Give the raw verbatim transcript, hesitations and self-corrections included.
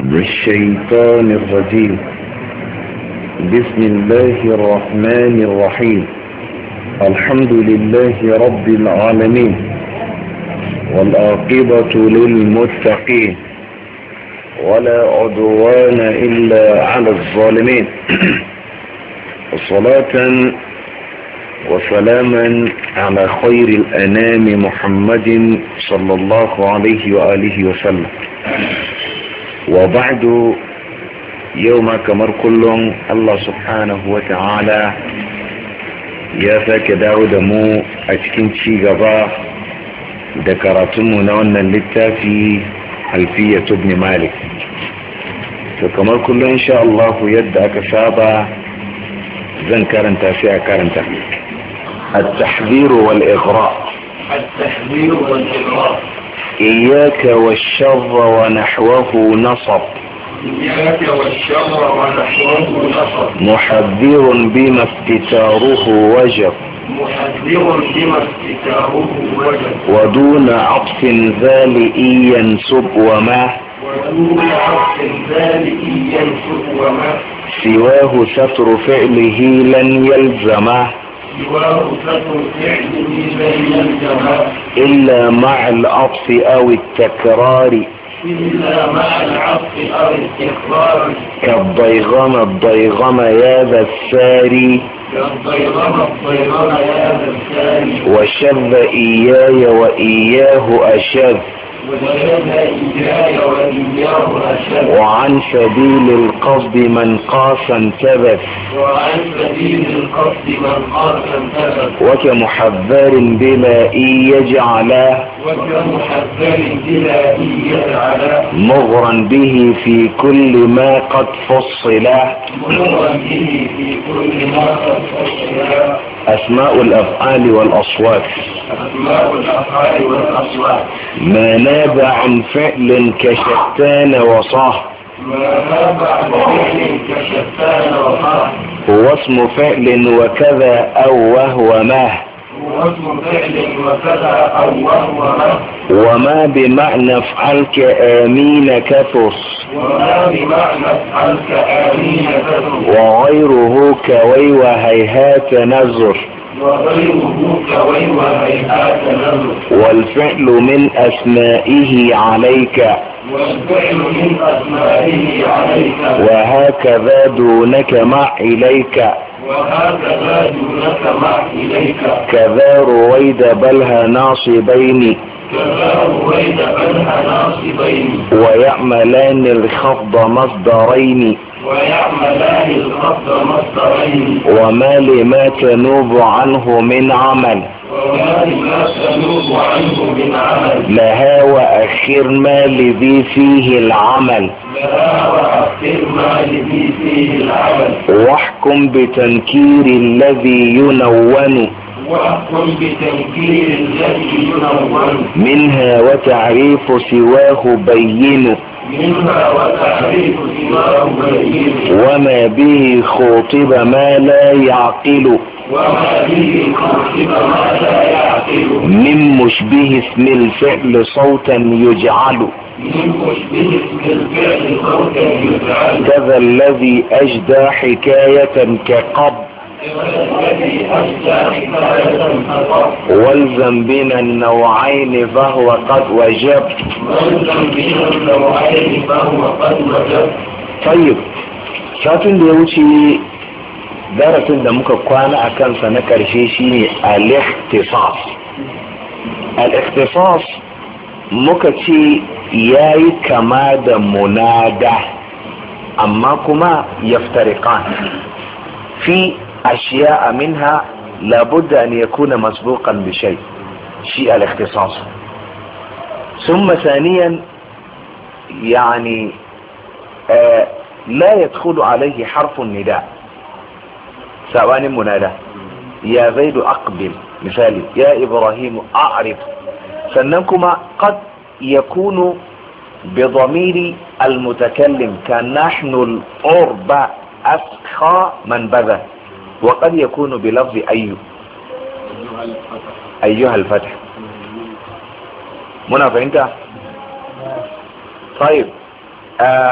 بالشيطان الرجيم. بسم الله الرحمن الرحيم. الحمد لله رب العالمين، والعاقبة للمتقين، ولا عدوان إلا على الظالمين. صلاة وسلاما على خير الأنام محمد صلى الله عليه وآله وسلم. وبعد، يوم كمر كل الله سبحانه وتعالى يا ساك داود مو أتكين شي غبا ذكرتم نونا للتافي ألفية ابن مالك. فكمر كل إن شاء الله يدعك سابا زن كارنتا فيها كارنتا. التحذير والإغراء. التحذير والإغراء. إياك والشر ونحوه نصب. إياك والشر ونحوه نصب. محذر بما استتاره وجب. محذر بما استتاره وجب. ودون عطف ذال ينسب وما. ودون عطف ذلك ينسب وما. سواه ستر فعله لن يلزمه. سواه ستر فعله لن يلزمه. إلا مع العطف أو التكرار. إلا مع العطف أو التكرار. كالضيغم الضيغم يا ذا الساري. كالضيغم الضيغم يا ذا الساري. وشذ إياي وإياه أشذ. وشذ إياي وإياه أشذ. وعن سبيل القصد من قاس انتبث. وعن سبيل القصد من قاس انتبث. وكمحذر بلا إي يجعله. وكمحذر بلا إي يجعله. مغرا به في كل ما قد فصله. مغرا به في كل ما قد فصله. أسماء الأفعال والأصوات. أسماء الأفعال والأصوات. ما ناب عن فعل كشتان وصاه. ما ناب عن فعل كشتان وصاه. هو اسم فعل وكذا أو وهو ما. هو اسم فعل وكذا أو وهو ما. وما بمعنى افعلك آمين كثس. وما بمعنى افعلك آمين كثس. وغيره كوي وهيهات نزر. وغيره كوي وهيهات نزر. والفعل من أسمائه عليك. والفعل من أسمائه عليك. وهكذا دونك مع إليك. وهكذا دونك مع إليك. كذا رويد بلها ناصبين. كذا رويد بلها ناصبين. ويعملان الخفض مصدرين. ويعملان الخفض مصدرين. وما لما تنوب عنه من عمل. وما لما تنوب عنه من عمل. لها وأخر ما لذي فيه العمل. لها وأخر ما لذي فيه العمل. واحكم بتنكير الذي ينون. واحكم بتنكير الذي ينون. منها وتعريف سواه بين. منها وتعريف سواه بين. وما به خوطب ما لا يعقل. وما به خوطب ما لا يعقل. من مشبه اسم الفعل صوتا يجعل. من مشبه اسم الفعل صوتا يجعل. كذا الذي أجدى حكاية كقب. الذي أجدى حكاية كقب. والزم بنا النوعين فهو قد وجب. والزم بنا النوعين فهو قد وجب. طيب، satin da ya wuce darasin da muka kwana a kansa na ƙarshe shine al-ikhtisas. al-ikhtisas muka ce yayi kama da munada, amma kuma yaftariqan fi ashiya'a minha labudda an yakuna masbuqan bi shay. shi al-ikhtisas. ثم ثانيا يعني آه لا يدخل عليه حرف النداء سواء منادى. يا زيد أقبل مثالي، يا إبراهيم أعرف. سننكما قد يكون بضمير المتكلم كنحن القرب أسخى من بذى. وقد يكون بلفظ أي أيها الفتح. منا فهمت؟ طيب. آه